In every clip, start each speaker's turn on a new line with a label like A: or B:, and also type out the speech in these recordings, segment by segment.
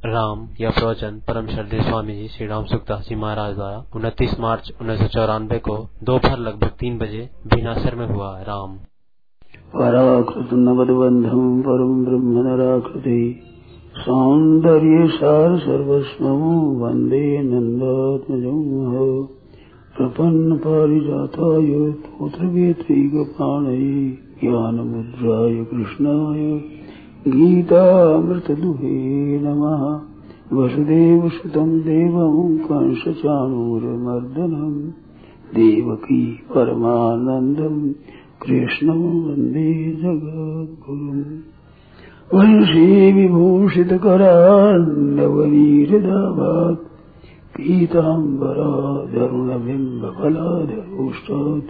A: राम या प्रवचन परम श्रद्धेय स्वामी जी श्री राम सुखदास जी महाराज द्वारा 29 मार्च 1994 को दोपहर लगभग 3 बजे भीनासर में हुआ। राम
B: पराकृत नवद्बंधम परम ब्रह्म नराकृति सौंदर्य सार सर्वस्वं वंदे नंदात्मजं प्रपन्न पारिजाताय पुत्रवेत्रैकपाणये ज्ञानमुद्राय कृष्णाय गीतामृतदुहे नमः। वसुदेवसुतं देवं कंसचाणूरमर्दनं देवकी परमानन्दं कृष्णं वन्दे जगद्गुरुम्। वंशी विभूषितकरान्नवनीरदाभात् पीताम्बरादरुणबिम्बफलाधरोष्टात्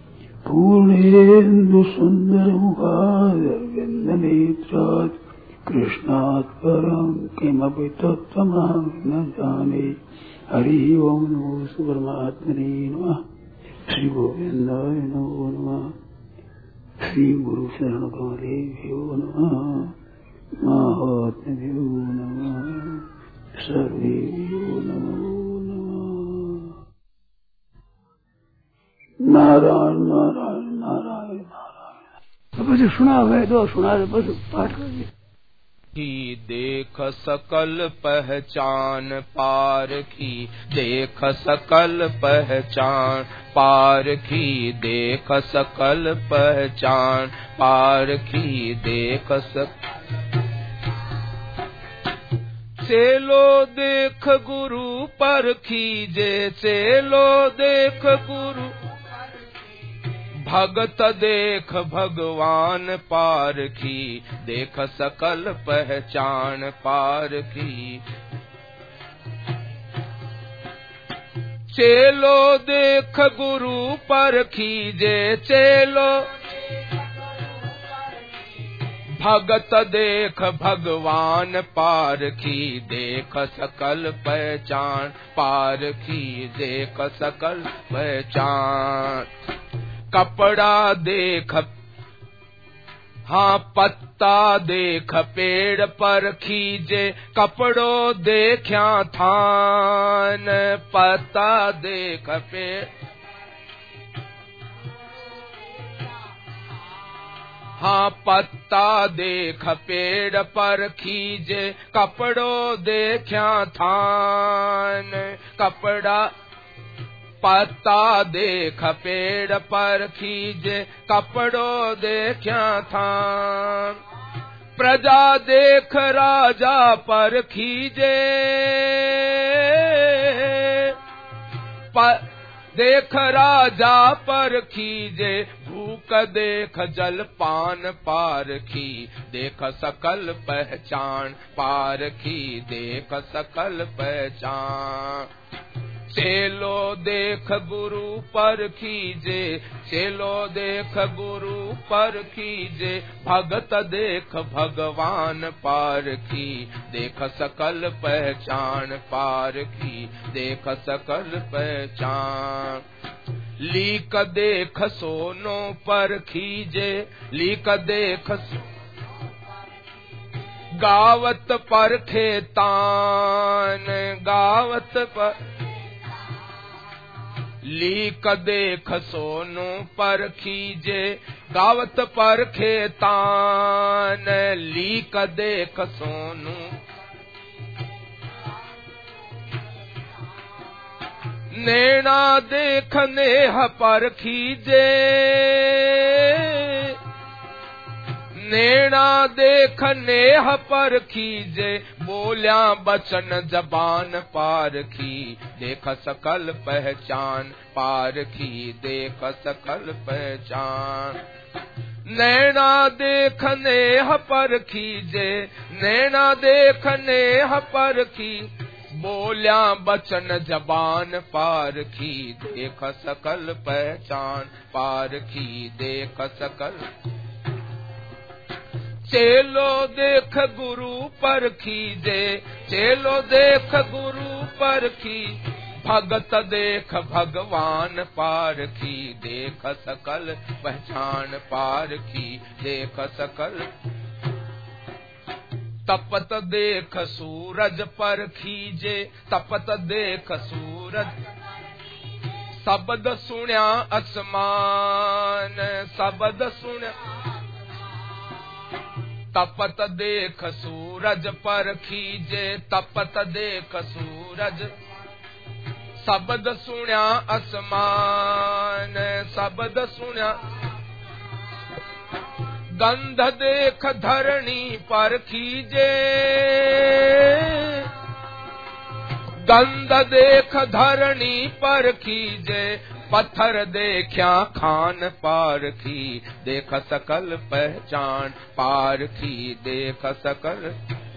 B: पूर्णेन्दुसुन्दरमुखादरविन्दनेत्रात् कृष्णात् परं किमपि तत्त्वमहं न जाने। हरि ओं नमो परमात्मने नमः। श्री गोविन्दाय नमो नमः। श्री गुरु शरण कमलेभ्यो नमः। महात्म्यो नमः। सर्वेभ्यो नमो नमः। नारायण नारायण नारायण नारायण। बस सुना हुआ तो सुना बस पाठ कर दिया।
C: की देख सकल पहचान पार की, देख सकल पहचान पार की, देख सकल पहचान पार की, देख चेलो देख गुरु पर कीजे, चेलो देख गुरु भगत देख भगवान पार की, देख सकल पहचान पार की। चेलो देख गुरु पर कीजे, चेलो भगत देख भगवान पार की, देख सकल पहचान पार की, देख सकल पहचान। कपड़ा देख हाँ पत्ता देख पेड़ पर खींचे, कपड़ो देखा थान पत्ता देख पेड़। हाँ पत्ता देख पेड़ पर खींचे, कपड़ो देखा थान कपड़ा। पत्ता देख पेड़ पर खींचे, कपड़ो देखा था। प्रजा देख राजा पर खींचे, देख राजा पर खींचे। भूख देख जलपान पार की, देख सकल पहचान पार की, देख सकल पहचान। चेलो देख गुरु पर कीजे, चेलो देख गुरु पर कीजे। भगत देख भगवान पार की, देख सकल पहचान पार की, देख सकल पहचान। लीक देख सोनो पर खीजे, लीक देख गावत पर खेतान गावत पर। लीक देख सोनू पर खीजे, गावत पर खेतान लीक देख सोनू। नैना देख नेह पर खीजे, नैना देख नेह पर खीजे। बोलिया बचन जबान पार की, देख सकल पहचान पार की, देख सकल पहचान। नैना देख नेह पर खीजे, नैना देख नेह पर की। बोलिया बचन जबान पार की, देख सकल पहचान पार की, देख सकल। चेलो देख गुरु पर खीजे, चेलो देख गुरु पर की। भगत देख भगवान पार की, देख सकल पहचान पार की, देख सकल। तपत देख सूरज पर खीजे, तपत देख सूरज, शब्द सुण्या आसमान, शब्द सुण्या, तपत देख सूरज पर खीजे, तपत देख सूरज, शब्द सुण्या आसमान, शब्द सुण्या, गंध देख धरणी पर खीजे, गंध देख धरणी पर खीजे, पत्थर देखा खान पारखी, देख सकल पहचान पारखी, देख सकल,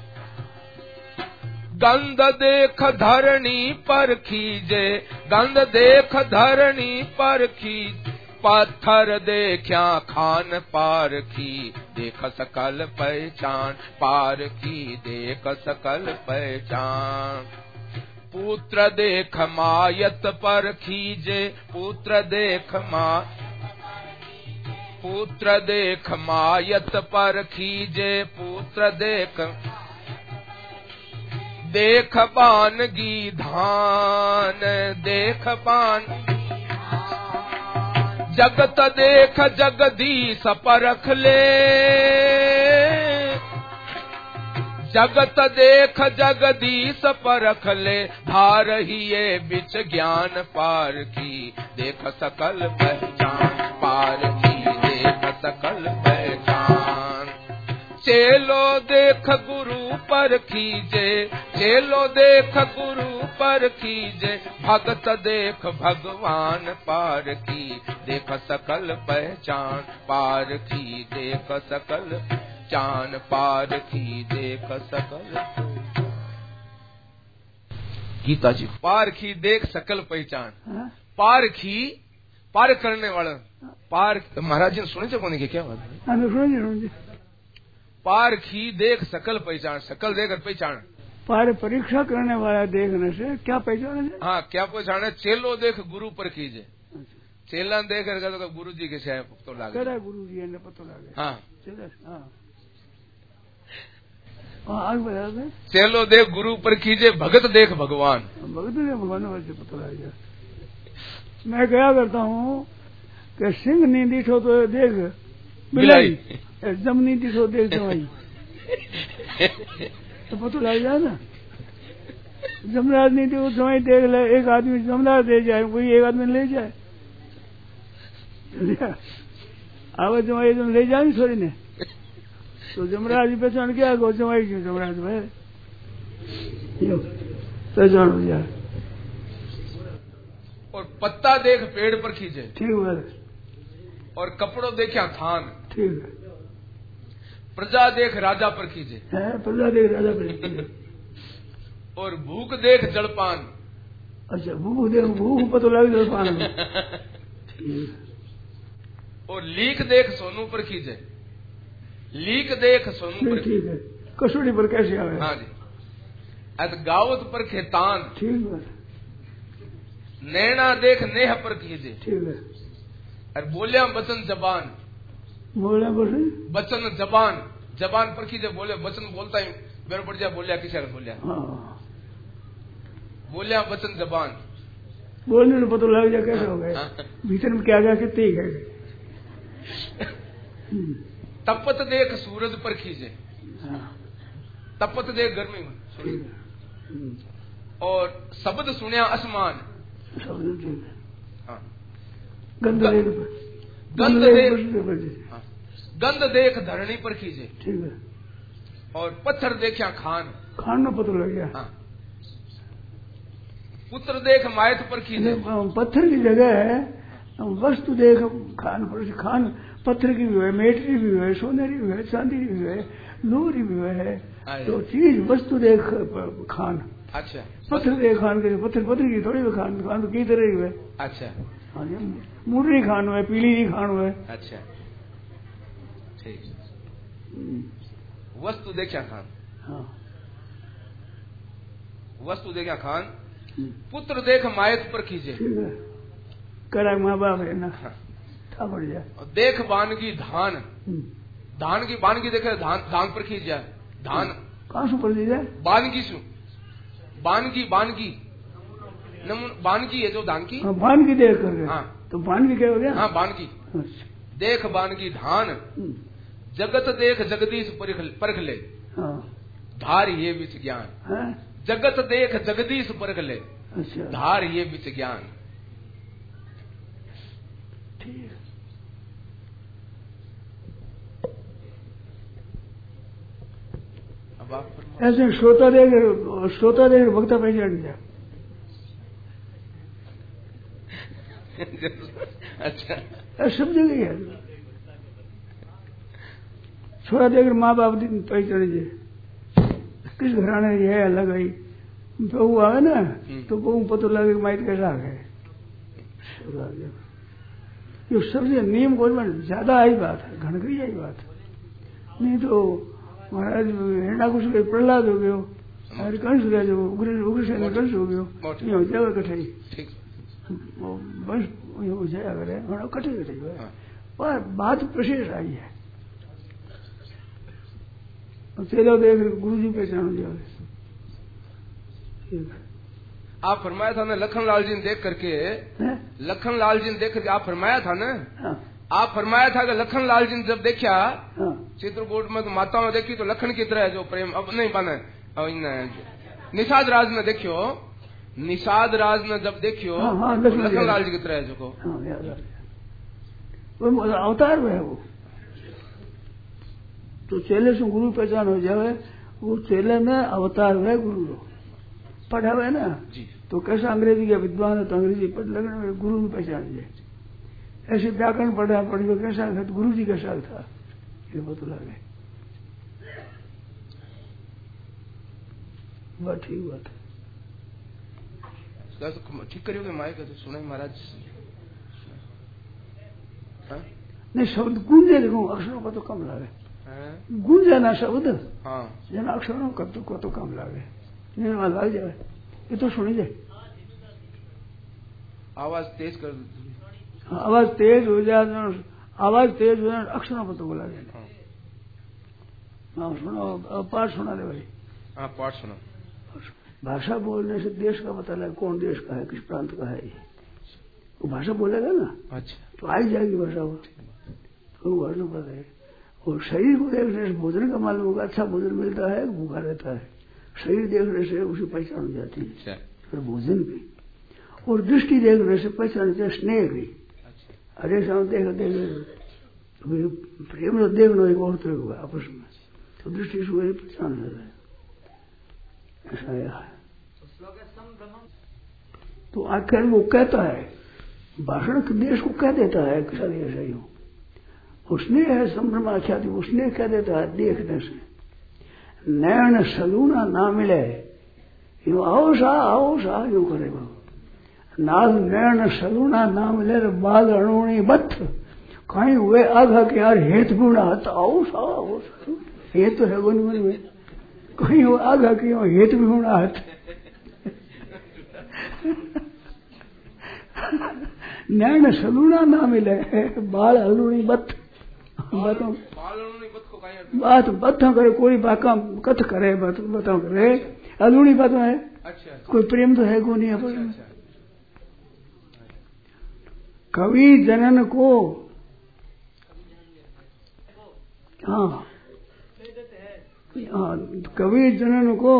C: गंध देख धरणी पर खीजे, गंध देख धरणी पर खीजे, पत्थर देखा खान पारखी, देख सकल पहचान पारखी, देख सकल पहचान, पुत्र देख मायत पर खीजे, पुत्र देख पुत्र देख मायत पर खीजे, पुत्र देख, देख पानगी धान, देख पान, जगत देख जगदीश परख ले, जगत देख जगदीश परख ले, धारहिए बिच ज्ञान पारखी, देख सकल पहचान पारखी, देख सकल पहचान, चेलो देख गुरु पर खीजे, चेलो देख गुरु पर खीजे, भगत देख भगवान पारखी, देख सकल पहचान पारखी, देख सकल चान पारखी, देख सकल, गीता जी, पारखी देख सकल पहचान, पारखी पार करने वाला, पार महाराज जी ने सुने थे कौन के क्या बात, पारखी देख सकल पहचान, सकल देख पहचान,
B: पार परीक्षा करने वाला देखने से क्या पहचान है?
C: हाँ क्या पहचान है? चेलो देख गुरु पर कीजे, चेला देख तो गुरु जी के से पतो लागे,
B: गुरु जी ने पतो लागे,
C: हाँ
B: आगे बता दे,
C: चेलो देख गुरु पर कीजे, भगत देख भगवान,
B: भगत देख भगवान वैसे पतो लागे। मैं क्या करता हूँ कि सिंह नहीं दिखो तो देख बिलाई, जम नहीं दिखो देख जमाई, तो पतो लग जाए ना। जमराज नहीं देखो जमाई देख ले, एक आदमी जमराज दे जाए, कोई एक आदमी ले जाए, आवाज जमाई तुम ले जाए थोड़ी ने, तो जमराज पहचान क्या गो जमाई क्यों जमराज भाई पहचान हो जाए।
C: और पत्ता देख पेड़ पर खींचे,
B: ठीक है,
C: और कपड़ों देखा थान,
B: ठीक है,
C: प्रजा देख राजा पर खींचे,
B: प्रजा देख राजा पर खींचे,
C: और भूख देख जलपान,
B: अच्छा भूख देख, भूख पता लग जलपान में,
C: और लीक देख सोनू पर खींचे, लीक देख सोनू पर,
B: ठीक है, कसौटी पर कैसे आवे,
C: हाँ जी, अत गावत पर खेतान,
B: ठीक है,
C: नैना देख नेह पर खींचे,
B: ठीक है,
C: और बोलिया बचन जबान,
B: बोला
C: बचन जबान, जबान पर खींचे, बोले बचन बोलता ही बेर पड़ जाए, बोलिया किसी बोलिया, बोलिया बचन जबान,
B: बोलने में पता लग जाए कैसे हो गए, भीतर में क्या क्या कितने ही गए।
C: तपत देख सूरज पर खींचे, तपत देख गर्मी में, और शब्द सुनिया आसमान,
B: गंध
C: देख धरणी पर खींचे,
B: ठीक है,
C: और पत्थर देखा खान,
B: खान में पता लग गया,
C: पुत्र देख मायत पर खींचे,
B: पत्थर की जगह है वस्तु देख खान पर, खान पत्थर की भी है, मेटरी भी है, सोनेरी भी है, चांदी भी है, लोरी भी है, तो चीज वस्तु देख खान,
C: अच्छा
B: पत्थर देख खान के, पत्थर पत्थर की थोड़ी भी खान, खान तो की तरह ही है,
C: अच्छा
B: हाँ जी, मुर्री खान हुए, पीली खान हुए,
C: अच्छा ठीक, वस्तु देखा खान,
B: हाँ
C: वस्तु देखा खान, पुत्र देख मायत पर खींचे,
B: ठीक है, करा माँ बाप है ना, था बढ़ जाए,
C: और देख बानगी धान, धान की बानगी देखे धान, धान पर खींच जाए, धान
B: कहाँ से पढ़ दीजिए?
C: बानगी सु बानगी बानगी बानगी है जो दानगी।
B: हाँ, बानगी देख कर।
C: हाँ
B: तो बानगी क्या हो गया?
C: हाँ बानगी।
B: अच्छा।
C: देख बानगी धान जगत देख जगदीश परख ले।
B: हाँ।
C: धार ये विच ज्ञान। जगत देख जगदीश परख ले।
B: अच्छा।
C: धार ये विच ज्ञान।
B: ठीक।
C: अब आप
B: ऐसे श्रोता देख वक्ता पहचान दिया।
C: अच्छा
B: सब जगह है। छोरा देख माँ बाप पहचान दिए किस घराने ये है अलग आई बहू आवे ना तो बहू पता लगे माइट कैसा है। ये सबसे नियम को ज्यादा आई बात है, घनकरी आई बात है। नहीं तो महाराज हिरणा कुछ प्रहलाद हो गयो, कंस गया जो उग्रसेन कंस हो गयो, जगह कठाई बस जया करे कठे पर बात प्रशेष आई है। चलो देख गुरु जी पहचान दिया।
C: आप फरमाया था ना लखनलाल जी ने देख करके, लखनलाल जी ने देख करके आप फरमाया था ना। हाँ। आप फरमाया था कि लखनलाल जी ने जब देखा चित्रकूट में तो माता में देखी तो लखन की तरह जो प्रेम अब नहीं बने। निषाद राज ने देखियो, निषाद राज ने जब देखियो लखनलाल जी की तरह जो को
B: अवतार है वो। तो चेले से गुरु पहचान हो जावे, वो चेले में अवतार है गुरु पढ़ा हुआ है ना जी। तो कैसा अंग्रेजी का विद्वान है तो अंग्रेजी पढ़ लगने गुरु की पहचान जाए। ऐसे व्याकरण पढ़ा पढ़िए कैसा था तो गुरु जी कैसा था ये बता लगे। बात ठीक बात
C: है। ठीक करियोगे माइक तो सुनाई महाराज।
B: नहीं शब्द गूंजे देखो अक्षरों का तो कम लागे। गूंजे ना शब्द जना अक्षरों का तो कम लागे। लाग जाए ये तो सुनी जाए।
C: आवाज तेज कर।
B: आवाज तेज हो जाए, आवाज तेज हो जाए अक्षरों पर तो बोला जाए। हाँ सुनो पाठ सुना दे भाई।
C: हाँ पाठ सुना।
B: भाषा बोलने से देश का पता लगे कौन देश का है किस प्रांत का है। वो भाषा बोलेगा ना
C: अच्छा
B: तो आई जाएगी भाषा वो भाषा पता है। और शरीर को देखने से भोजन का मालूम होगा अच्छा भोजन मिलता है भूखा रहता है। शरीर देखने से उसे पहचान हो जाती है और भोजन की। और दृष्टि देखने से पहचान होती है स्नेह की। अरे सामने देख प्रेम तो देखना एक और तो होगा आपस में तो दृष्टि से वही पहचान हो जाता है। ऐसा है। तो आखिर वो कहता है भाषण देश को कह देता है ऐसा ही हो। उसने है संभ्रमा ख्याति उसने कह देता है देखने से। नैन सलूना ना मिले यो आओ सा यो करेगा। नाल नैन सलूना ना मिले बाल अणुणी बथ कहीं हुए आघा के यार हेत गुणा तो आओ सा हेत तो है गुण में कहीं वो आघा के हेत भी गुणा हथ नैन सलूना ना मिले बाल अणुणी बथ बात बता करे कोई बाका कथ करे बताओ करे अधूरी बात है। अच्छा। कोई प्रेम तो है को नहीं है। अच्छा। कवि जनन को हाँ कवि जनन को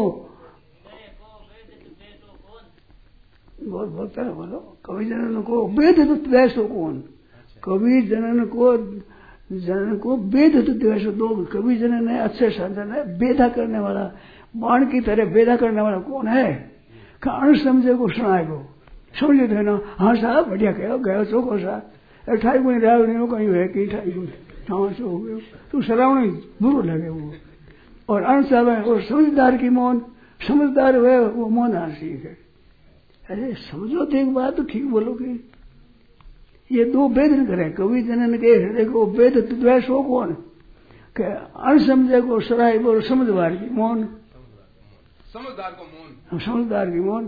B: बहुत बोलता है बोलो कवि जनन को वेद तो द्वेषो कौन कवि जनन को वेद तो द्वेष दो कवि जनन है अच्छे साधन है वेदा करने वाला बाण की तरह वेदा करने वाला कौन है। अण समझे को सुनाएगो समझे थे ना हाँ साहब बढ़िया कहो गयो चौको सा ठाई कोई राव नहीं कहीं है कि ठाई कोई हाँ सो हो गयो तो सरावण बुरो लगे वो। और अण साहब और समझदार की मौन समझदार हुए वो मौन हंसी है। अरे समझो तो एक बात तो ठीक बोलो कि ये दो भेद न करें कवि जनन के हृदय को भेद द्वेष हो कौन के अण समझे को सराय बोल समझदार की मौन
C: समझदार को मौन
B: समझदार की मौन।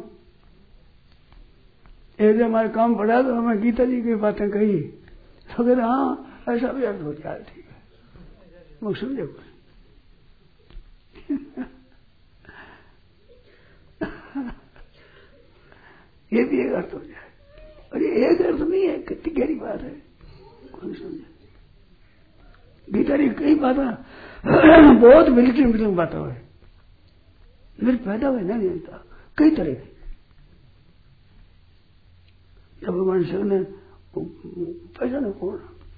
B: एक दिन हमारे काम पड़ा तो हमें गीता जी की बातें कही तो कहते हाँ ऐसा भी अर्थ हो जाए ठीक है वो समझे ये भी एक अर्थ हो जाए। और ये एक अर्थ नहीं है, कितनी गहरी बात है, कौन समझे। गीता की कई बातें बहुत मिलती बातें हुए, मेरे पैदा हुए नहीं होता कई तरह की। जब भगवान शिव ने पहचाना कौन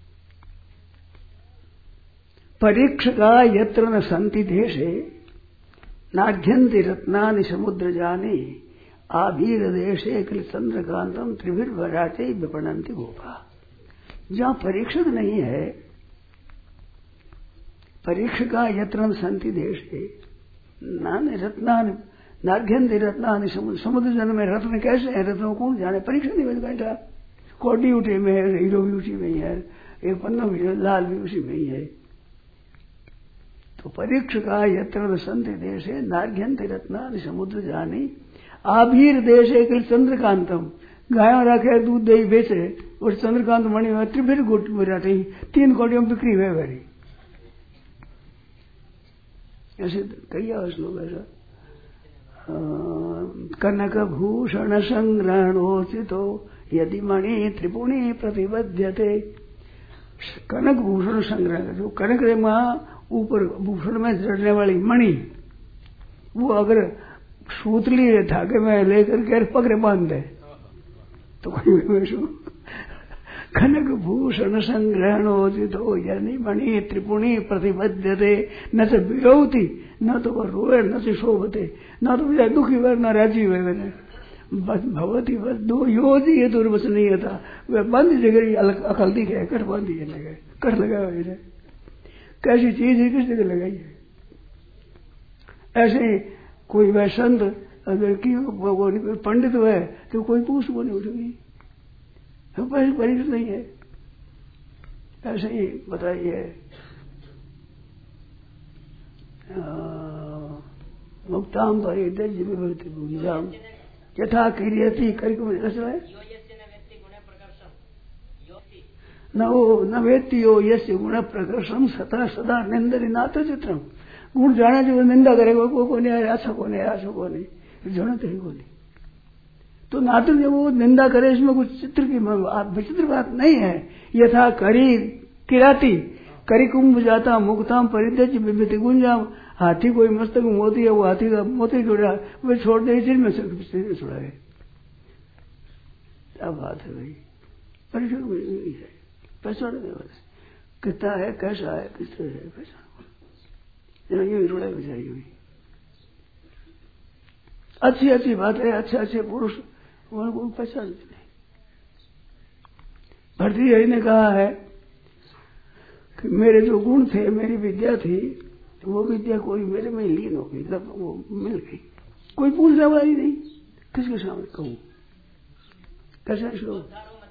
B: परीक्षका यत्र न संति देशे नाध्यंति रत्नानि समुद्र जाने आभीर देशे किल चंद्रकांतम त्रिभिर्वराटे विपणंति गोपा। जहां परीक्षक नहीं है, परीक्षका यत्र न संति देशे नाने रत्नानि नाध्यंति रत्नानि समुद्र जन में रत्न कैसे है, रत्नों कौन जाने, परीक्षा नहीं बैठा। कोडी उठी में है, हीरो भी उसी में ही है, एक पन्ना भी है, लाल भी उसी में ही है। तो परीक्षका यत्र संति देशे नार्घ्यंति रत्नानि समुद्र जानी आभीर देशे किल चंद्रकांतम। गायों रखे दूध दही बेचे और चंद्रकांत मणि में त्रिभिर गुट मिराटी 3 कोटियों में बिक्री हुए भरी। ऐसे कई श्लोक ऐसा कनक भूषण संग्रहणोचितो यदि मणि त्रिपुणी प्रतिबध्यते। कनक भूषण संग्रह, जो कनक में ऊपर भूषण में जड़ने वाली मणि, वो अगर सूतली धागे में लेकर के पकड़े बांध दे तो कोई कनक भूषण संग्रहणोचितो यदि मणि त्रिपुणी प्रतिबद्धते। न तो विरोती, न तो वह रोए, न तो शोभते, न तो दुखी वर न राजी हुए। भगवती बस दो योजी ये दुर्वचनीय था, वह बंद जगह अकल दिखे, कट बांधी लगे, कट लगा हुए कैसी चीज है, किस जगह लगाई है। ऐसे कोई वह संत अगर की पंडित हुए तो कोई पूछ वो नहीं उठेगी, परीक्षा नहीं है। ऐसे ही बताइए मुक्ताम परिदज विभूति भूजाम यथा क्रियति करिकुम है न वेत्ति यो यस्य गुण प्रकर्षम सता सदा निंदरी नाथ चित्रम। गुण जाने जो निंदा करेगा वो कौन है, अच्छा कौन है, अच्छा कौन है, जानते ही कौन। तो नात्र जब वो निंदा करे इसमें कुछ चित्र की विचित्र बात नहीं है। यथा करी किराती करी कुंभ जाता मुक्ताम परिदज विभूति गुंजाम। हाथी कोई मस्तक मोती है, वो हाथी का मोती जोड़ा वो छोड़ दे, सिर में छोड़ा है। क्या बात है भाई, परिचय है, पहचान कितना है, कैसा है, किस तरह है, पहचान ये रोड़ा बेचारी हुई। अच्छी अच्छी बात है, अच्छे अच्छे पुरुष उनको पहचान नहीं। भरतृहरि ने कहा है कि मेरे जो गुण थे, मेरी विद्या थी, वो विद्या कोई मेरे में लीन हो गई, जब वो मिल गई, कोई पूछने वाली नहीं, किसके सामने कहूँ। कैसा श्लोक,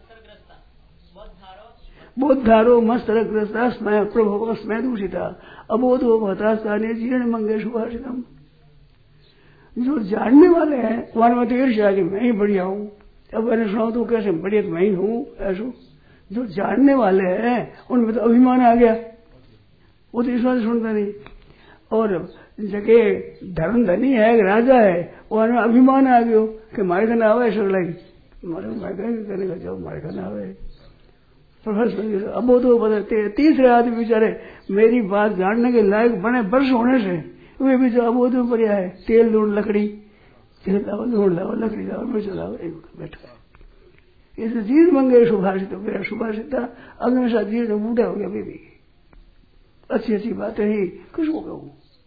B: बोधारो मस्तरग्रस्ता स्मय प्रभो स्मय दूषिता अबोधो भतास्ताने जीर्ण मंगे सुभाषितम। जो जानने वाले हैं वहां में तो ईर्ष्या कि मैं ही बढ़िया हूँ, अब मैंने सुना तो कैसे बढ़िया तो मैं ही हूँ, ऐसा। जो जानने वाले हैं उनमें तो अभिमान आ गया, वो तो ईश्वर सुनता नहीं। और जगह धर्म धनी है, राजा है, वहां अभिमान आ गयो कि मारे का ना आवे सगलाई, करने का जाओ मारे का ना आवे। अब वो तो बताते तीसरे आदमी बेचारे मेरी बात जानने के लायक बने वर्ष होने से वे भी जो अबोध में पड़ा है, तेल ढूंढ लकड़ी, तेल लाओ ढूंढ लाओ लकड़ी लाओ मिर्च लाओ, बैठा है। इसे जीव मंगे सुभाषित, मेरा सुभाषित अग्निशा जीव ने बूढ़ा हो गया, भी अच्छी अच्छी बातें ही किसको कहूँ।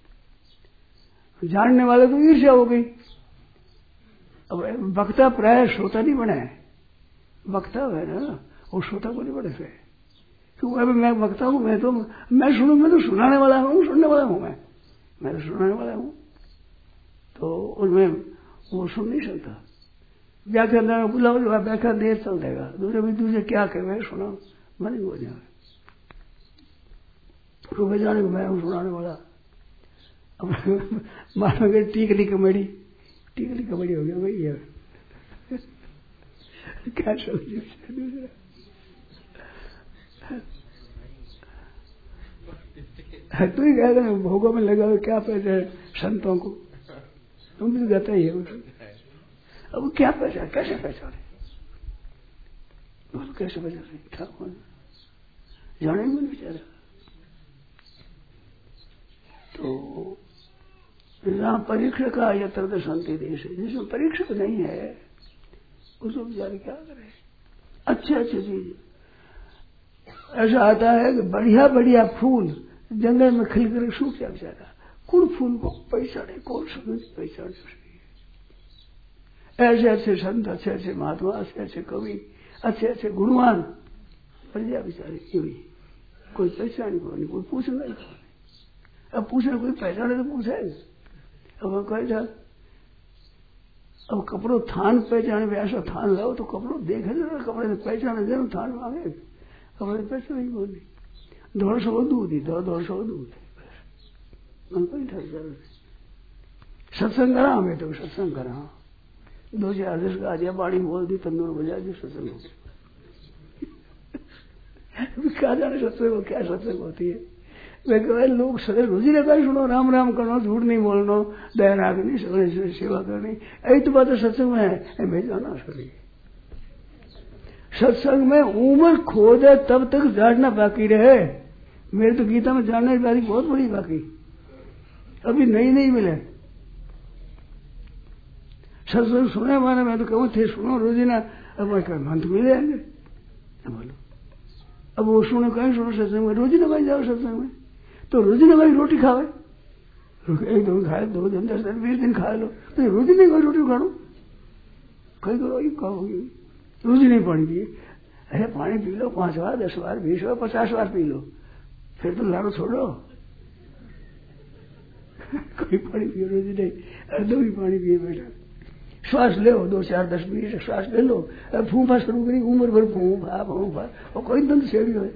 B: जानने वाले तो ईर्ष्या हो गई। अब वक्ता प्राय श्रोता नहीं बना है, वक्ता है ना, वो श्रोता को नहीं बने से। क्योंकि अभी मैं वक्ता हूँ, मैं तो सुनाने वाला हूँ, सुनने वाला हूँ, मैं तो सुनाने वाला हूँ, तो उनमें वो सुन नहीं सकता। व्याख्यान बुलाओ, जो व्याख्यान देर चल देगा, दूसरे क्या कहे सुना, मन ही हो जाए। तो जाने को मैं हूँ सुनाने वाला। अब मानो कि टीकली कमेडी हो गया वही है। क्या समझे दूसरा, तू ही कहते हैं भोगों में लगा हुआ क्या पैसे संतों को, तुम भी तो कहते ही है। अब क्या पहचान, कैसे पहचाने, कैसे पहचाने, ठाकुर जाने मन बेचारा। तो जहाँ परीक्षक का यत्र तो शांति देश है, जिसमें परीक्षक नहीं है उसको बेचारे क्या करे। अच्छे अच्छे चीज ऐसा आता है कि बढ़िया बढ़िया फूल जंगल में खिल कर सूख जा बेचारा, कौन फूल को पहचाने, कौन समझ पहचाने। ऐसे अच्छे संत, अच्छे अच्छे महात्मा, अच्छे अच्छे कवि, अच्छे अच्छे गुणवान बढ़िया बेचारे क्यों ही कोई पहचान को नहीं, कोई पूछना ही नहीं। अब पूछना कोई पहचाने तो पूछेगा। अब कहे था अब कपड़ों थान पहचाने में ऐसा थान लाओ तो कपड़ों देखे जरा, कपड़े ने पहचाने जरूर थान मांगे, कपड़े पहचान ही बोली 200 दूध ही 200 दूध मन कोई ठग जरूर सत्संग करा, हमें तो सत्संग करा 2-4 दस का आजा बाड़ी बोल दी, तंदूर बजा दी, सत्संग हो क्या जाने सत्संग क्या सत्संग होती है। वे कहे लोग सदैव रोजी लगा सुनो, राम राम करना, झूठ नहीं बोलना, दया राखनी, सगले सेवा करनी, यही तो बात सत्संग में है। मैं जाना सही सत्संग में उम्र खो दे तब तक जानना बाकी रहे। मेरे तो गीता में जानने की बारी बहुत बड़ी बाकी, अभी नहीं मिले। सत्संग सुने माने मैं तो कहूँ थे सुनो रोजी ना, अब मन तो मिले आएंगे बोलो। अब वो सुनो कहीं सुनो सत्संग में, रोजी ना भाई जाओ सत्संग में तो रोजी ना भाई रोटी खावे, एक दिन खाए, 2 दिन 10 दिन 20 दिन खा लो, तो रोजी नहीं कोई रोटी खाओ, कहीं करो ये कहोगी रोजी नहीं पानी पिए। अरे पानी पी लो 5 बार 10 बार 20 बार 50 बार पी लो, फिर तो लाड़ो छोड़ो। कोई पानी पिए रोजी नहीं, अर्धो भी पानी पिए बेटा। श्वास ले 2 4 10 20 श्वास ले लो, फूफा शुरू करी उम्र भर फूफा और कोई दंत सेड़ी हो।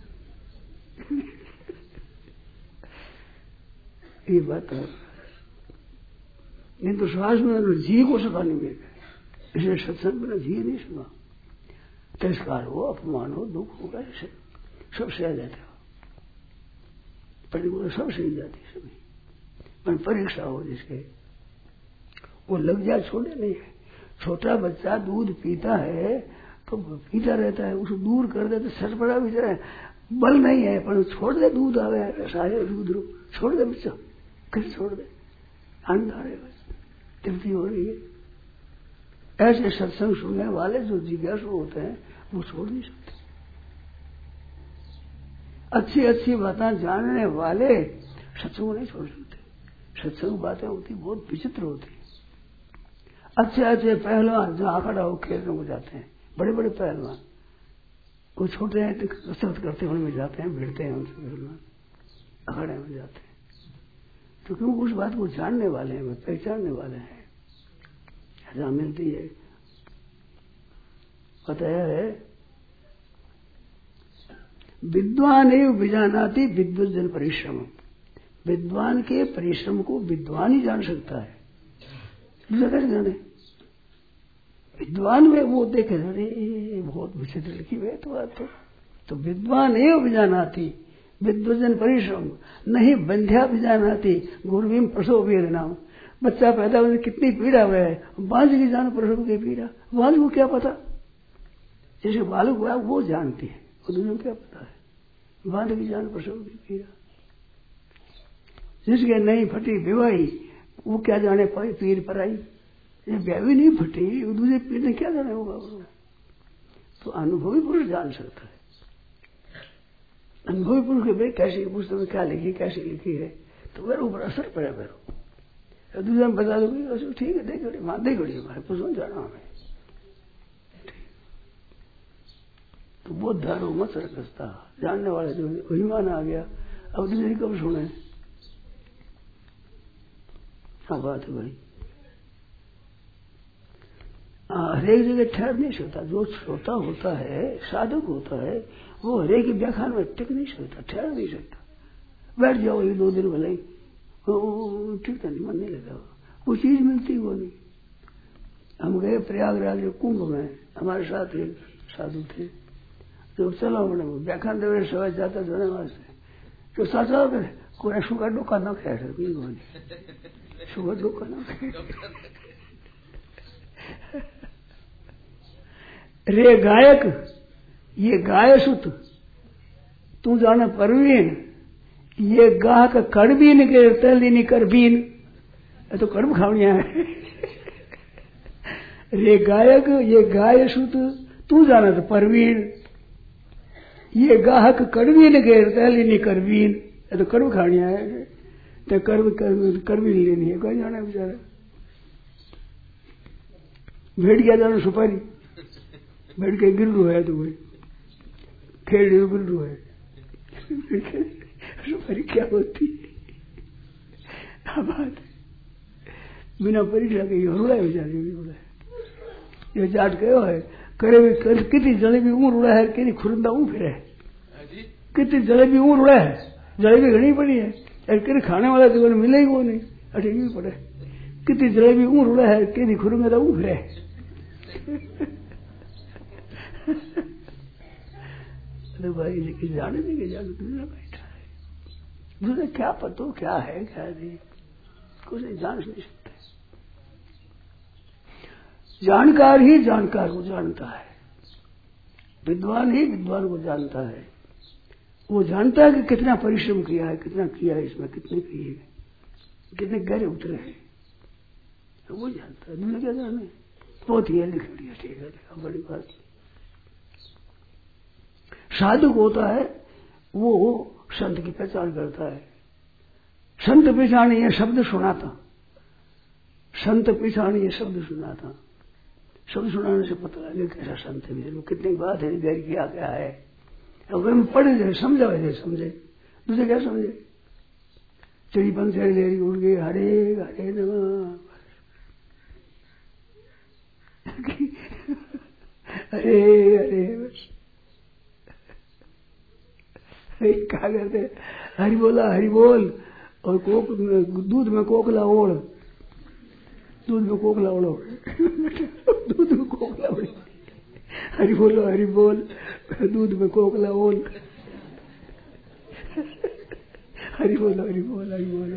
B: ये बात है, नहीं तो श्वास में जी को सका नहीं मिल गया, इसलिए सत्संग में जी नहीं सुना। तिरस्कार हो, अपमान हो, दुख होगा, सब सह जाते हो, प्रतिकूल सब सही जाती सभी। पर परीक्षा हो जिसके वो लग जाए छोड़े नहीं है। छोटा बच्चा दूध पीता है तो पीता रहता है, उसको दूर कर दे तो सच पड़ा भी जाए, बल नहीं है पर छोड़ दे, दूध आवे सारे दूध रो छोड़ दे बच्चा, कैसे छोड़ दे, आनंद आ रहे बस, तृप्ति हो रही है। ऐसे सत्संग सुनने वाले जो जिज्ञासु होते हैं वो छोड़ नहीं सकते। अच्छी अच्छी बातें जानने वाले सत्संग नहीं छोड़ सकते। सत्संग बातें होती बहुत विचित्र होती है। अच्छे अच्छे पहलवान जो आखड़ा हो खेलने को जाते हैं, बड़े बड़े पहलवान, वो छोटे हैं तो कसरत करते हैं, उनमें जाते हैं, भिड़ते हैं उनसे, पहलवान अखाड़े में जाते हैं, तो क्यों उस बात को जानने वाले हैं, पहचानने वाले हैं। जहाँ मिलती है बताया है विद्वान एवं विजानाति विद्वज्जन परिश्रम। विद्वान के परिश्रम को विद्वान ही जान सकता है, दूसरा कैसे जाने। विद्वान में वो देखे अरे बहुत विचित्र लिखी हुई तो बात तो विद्वान एवं विजानाति विद्वज्जन परिश्रम नहीं बंध्या विजानाति गुरुवीम प्रसव वेदना। बच्चा पैदा होने कितनी पीड़ा हुआ है, बांझ की जान प्रसव की पीड़ा, बांझ को क्या पता। जैसे बालक हुआ वो जानती है, वो दूसरों क्या पता है, बांझ की जान प्रसव की पीड़ा। जिसके नहीं फटी विवाही वो क्या जाने पाई पीर पर आई, ब्यावी नहीं फटी वो दूसरे पीर ने क्या जाने होगा। तो अनुभवी पुरुष जान सकता है। अनुभवी पुरुष के भाई कैसी पुस्तक में क्या लिखी कैसी लिखी है तो मेरे ऊपर असर पड़े मेरे दूसरे में बता दो ठीक है देख दे गड़ी हमारे पुस्तक जाना हमें तो बहुत धारो मत सरकसता जानने वाले जो अभिमान आ गया। अब दूसरी कब सुने क्या बात है भाई। हरेक जगह ठहर नहीं सकता। जो श्रोता होता है साधक होता है वो हरेक व्याख्यान में टिक नहीं सकता, ठहर नहीं सकता। बैठ जाओ 1-2 दिन भले ही टिकता नहीं, मन नहीं लगा, वो चीज मिलती वो नहीं। हम गए प्रयागराज कुंभ में, हमारे साथ एक साधु थे तो चलो मैंने व्याख्यान देवे सवाल जाता जाने वास्ते तो साचा कोई सुखा डोका न खाया सुखा डोका न खाया रे गायक ये गाय सुत तू जाने परवीन ये गाह का कड़बीन के तेलिनी करबीन ये तो कड़ब खावनिया है। रे गायक ये गाय सुत तू जाना तो परवीन ये गाहक कड़बीन के तेलिनी करबीन ये तो कड़ब खावनिया है। तो करबीन लेनी है कोई जाना बेचारा भेड़ गया जाना सुपारी बैठ के गिर रू है तो भाई खेल गिर रू है सुपारी क्या होती है बात बिना परीक्षा के रुड़ा है बेचारे ये जाट कहो है करे भी कितनी जलेबी ऊँ रुड़ा है कि खुरंदा ऊँ फिर है कितनी जलेबी ऊँ रुड़ा है जलेबी घनी पड़ी है कि खाने वाला तो मिले ही वो नहीं अटक भी पड़े कितनी जलेबी ऊँ रुड़ा है कि खुरंदा ऊँ फिर है। अरे भाई लेकिन जाने देंगे जाने दूसरा बैठा है दूसरा क्या पतो क्या है क्या नहीं कुछ नहीं जान नहीं सकते। जानकार ही जानकार को जानता है विद्वान ही विद्वान को जानता है। वो जानता है कि कितना परिश्रम किया है कितना किया है इसमें कितने किए कितने गहरे उतरे हैं तो वो जानता है। दूसरा क्या जाने बहुत ही लिख लिया ठीक है बड़ी बात। साधक होता है वो संत की पहचान करता है। संत पहचान ये शब्द सुना था संत पहचान ये शब्द सुना था शब्द सुनाने से पता लगे कैसा संत है कितनी बात है गैर किया क्या है। अगर हम पढ़े जाए समझा जाए समझे दूसरे क्या समझे चढ़ी पंचायत ले उड़ गई हरे हरे नमः अरे अरे बस क्या करते हरि बोला हरि बोल और कोक दूध में कोकला ओढ़ दूध में कोकला ओढ़ो दूध में कोकला ओढ़ हरि बोलो हरि बोल दूध में कोकला ओढ़ हरि बोलो हरि बोल हरि बोल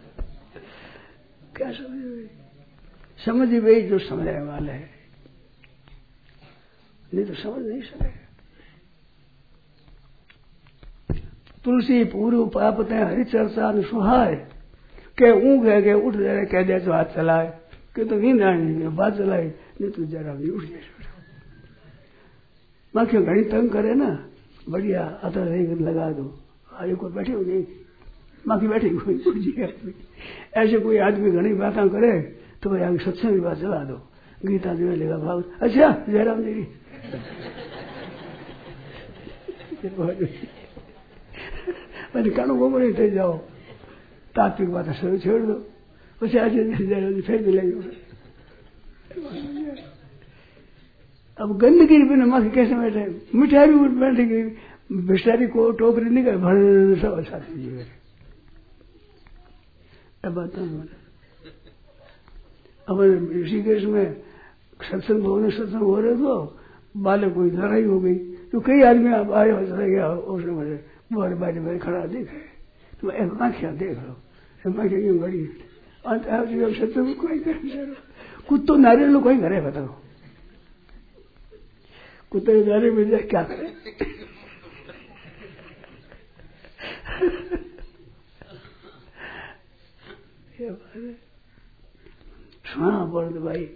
B: क्या समझ भाई जो समझने वाले है नहीं तो समझ नहीं सकेगा। तुलसी पूर्व पापते हरि चर्चा सुहाय के ऊँग है के उठ जाए कह दे तो हाथ चलाए कि तो नींद आनी बात चलाई नहीं तो जरा भी उठ जाए माखियों घड़ी तंग करे ना बढ़िया अतर लगा दो आगे कोई बैठे हो नहीं माखी बैठी हुई उठ जाए। ऐसे कोई आदमी घनी बातें करे तो भाई आगे सत्संग की बात चला दो गीता जो लेगा भाव अच्छा जयराम जी मैंने कानू को नहीं थे जाओ तात्विक बात शुरू छोड़ दो उसे आज फिर मिलेंगे। अब गंदगी बिना माखी कैसे बैठे मिठाई भी बैठेगी बिस्तारी को टोकरी नहीं कर भर सब साथी जी अब ऋषिकेश में सत्संग भवन सत्संग हो रहे तो बालक कोई लड़ाई हो गई तो कई आदमी आप आए हो चले गया उसने मुझे बारे बारे में खड़ा देखे तो माखिया देख लो माखिया क्यों बड़ी अंत सत्संग कोई कुत्तो नारियल लोग कोई करे बताओ कुत्ते नारियल में जाए क्या करे सुना बोल भाई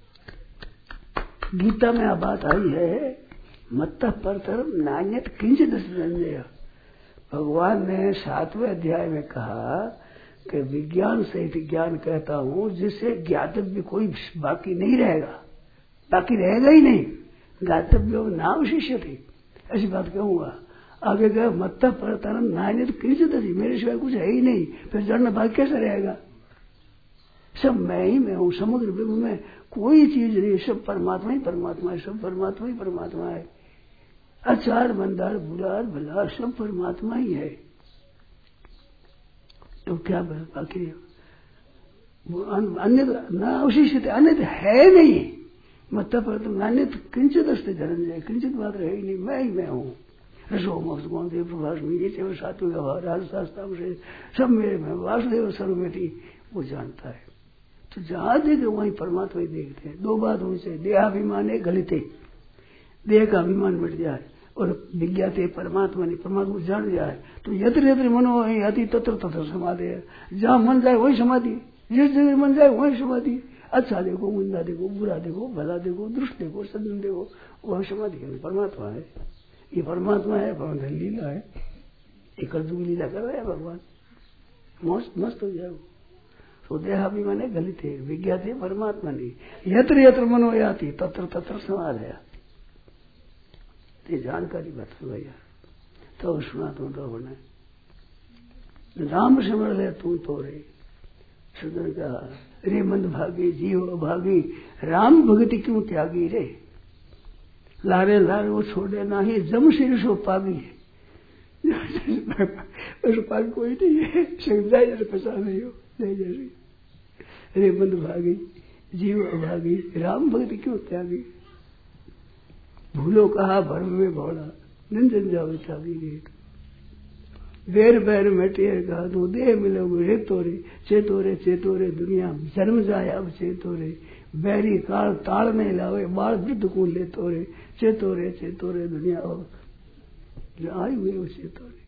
B: गीता में अब बात आई है मत्तः परतरम नान्यत किंचित संजय। भगवान ने 7वें अध्याय में कहा कि विज्ञान सहित ज्ञान कहता हूं जिससे ज्ञातव्य कोई बाकी नहीं रहेगा बाकी रहेगा ही नहीं ज्ञातव्य नाम शिष्य थी ऐसी बात कहूंगा। आगे गए मत्तः परतरम नान्यत किंचित मेरे सिवाय कुछ है ही नहीं फिर जड़ना बाकी कैसे रहेगा सब मैं ही मैं हूँ समुद्र विभु में कोई चीज नहीं सब परमात्मा ही परमात्मा है सब परमात्मा ही परमात्मा है अचार मंदार बुलार भलार सब परमात्मा ही है तो क्या बाकी अन्य न अवशिष्ट अन्य है नहीं मत पर तुम अन्य किंचित अस्ते धनंजय किंचित मात्र है ही नहीं मैं ही मैं हूँ रसो मोक्ष कौन देव प्रभाष मीरे सात्विक राजशास्त्र से सब मेरे में वासुदेव सर्वमेति वो जानता है। तो जहां देखे वहीं परमात्मा ही देखते हैं। दो बात होनी चाहिए देहाभिमान है गलित देह का अभिमान मिट जाए और विज्ञाते परमात्मा ने परमात्मा जान जाए तो यत्र यत्र मनो अति तत्र तत्र समाधि है। जहाँ मन जाए वही समाधि, जिस जगह मन जाए वही समाधि। अच्छा देखो, मंदा देखो, बुरा देखो, भला देखो, दुष्ट देखो, सज्जन देखो, वह समाधि है। परमात्मा है, ये परमात्मा है, भगवान लीला है। ये कर्जु की लीला कर रहे हैं भगवान, मस्त हो जाए। तो देहाभिमान है गलित है, विज्ञात है परमात्मा नहीं। यत्र यत्र मनो याति तत्र तत्र समाधि। ये जानकारी बता भैया तो सुना तो बने राम सिमर ले तू तो रे सुधर का रे मंद भागी जीव भागी राम भगति क्यों त्यागी रे लारे लारे वो छोड़े ना ही जम सिर सो पागी पाग कोई नहीं है समझाए जैसे फंसा नहीं हो नहीं जैसे रे मंद भागी जीव भागी राम भगति क्यों त्यागी भूलो कहा भर्म में भोला निंजन जावे चावी गेट बेर बैर मेटियर कहा तो देह मिलोगे रे चेतोरे दुनिया जन्म जाए अब चेतोरे बैरी काल ताल में लावे बाल वृद्ध को ले तोरे चेतोरे दुनिया अब आई हुए चेतोरे